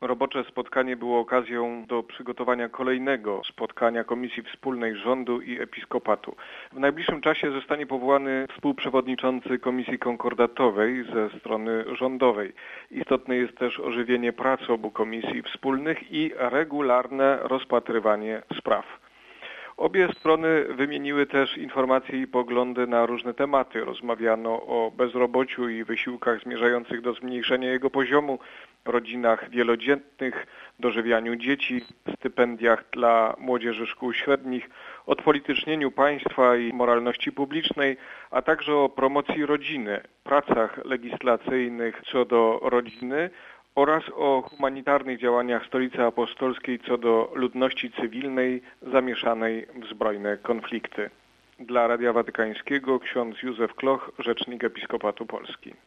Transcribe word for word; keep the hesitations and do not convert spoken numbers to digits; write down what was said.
Robocze spotkanie było okazją do przygotowania kolejnego spotkania Komisji Wspólnej Rządu i Episkopatu. W najbliższym czasie zostanie powołany współprzewodniczący Komisji Konkordatowej ze strony rządowej. Istotne jest też ożywienie pracy obu komisji wspólnych i regularne rozpatrywanie spraw. Obie strony wymieniły też informacje i poglądy na różne tematy. Rozmawiano o bezrobociu i wysiłkach zmierzających do zmniejszenia jego poziomu, rodzinach wielodzietnych, dożywianiu dzieci, stypendiach dla młodzieży szkół średnich, odpolitycznieniu państwa i moralności publicznej, a także o promocji rodziny, pracach legislacyjnych co do rodziny oraz o humanitarnych działaniach Stolicy Apostolskiej co do ludności cywilnej zamieszanej w zbrojne konflikty. Dla Radia Watykańskiego ksiądz Józef Kloch, rzecznik Episkopatu Polski.